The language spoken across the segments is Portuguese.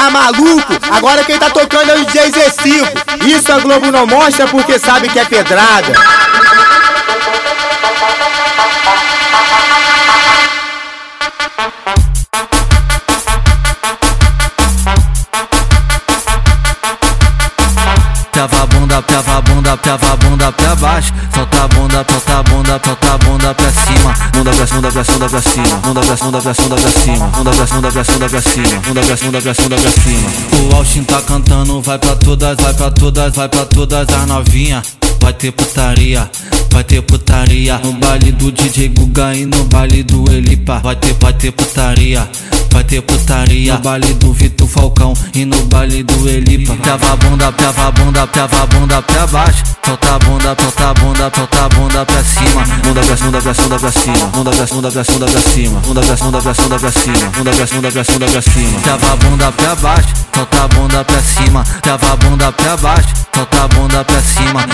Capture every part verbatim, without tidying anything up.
Tá maluco? Agora quem tá tocando é o D J Z cinco. Isso a Globo não mostra porque sabe que é pedrada. Trava a bunda, trava a bunda, trava a bunda pra baixo. Solta a bunda, solta a bunda, solta a bunda pra cima. Bunda pra bunda pra bunda pra cima. Bunda pra bunda pra bunda pra cima. Bunda pra bunda pra bunda pra cima. Bunda pra bunda pra bunda pra cima. O Austin tá cantando, vai pra todas, vai pra todas, vai pra todas as novinha. Vai ter putaria, vai ter putaria no baile do D J Guga e no baile do Elipa. Vai ter, vai ter putaria, vai ter putaria no baile do Vitor Falcão e no baile do Elipa. Trava a bunda, trava a bunda, trava a bunda pra baixo. Solta a bunda, solta a bunda, solta a bunda pra cima. Bunda pra bunda pra bunda pra cima. Bunda pra bunda pra bunda pra cima. Bunda pra bunda pra bunda pra cima. Bunda pra bunda pra bunda pra cima. Trava a bunda pra baixo, solta a bunda pra cima. Trava a bunda pra baixo, solta a bunda pra cima.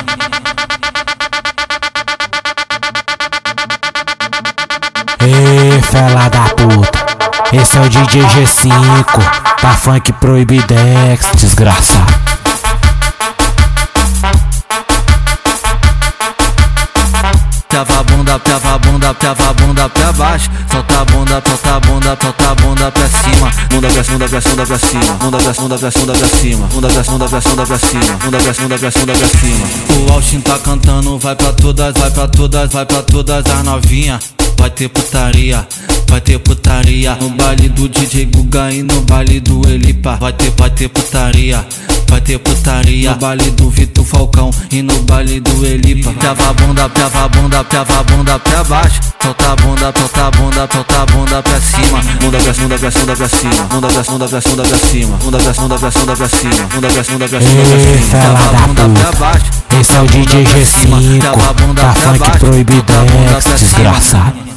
Ei, fela da puta, esse é o D J G cinco, tá funk proibidex, desgraçado. Trava a bunda, trava a bunda, trava a bunda pra baixo. Solta a bunda, solta a bunda, solta a bunda pra cima. Bunda pra bunda pra bunda pra cima. Bunda pra bunda pra bunda pra cima. Bunda pra bunda pra bunda pra cima. Bunda pra bunda pra bunda pra cima. O Austin tá cantando, vai pra todas, vai pra todas, vai pra todas as novinha. Vai ter putaria, vai ter putaria no baile do D J Guga e no baile do Elipa. Vai ter, vai ter putaria, vai ter putaria no baile do Vitor Falcão e no baile do Elipa. Trava a bunda, trava a bunda, trava a bunda pra baixo. Solta a bunda, solta a bunda, solta a bunda pra cima. Bunda pra bunda pra bunda pra cima. Bunda pra bunda pra bunda pra cima. Bunda pra bunda pra bunda pra cima. Bunda pra bunda pra bunda pra cima. Trava a bunda pra baixo. Esse é o D J G cinco, tá funk proibidex, desgraçado.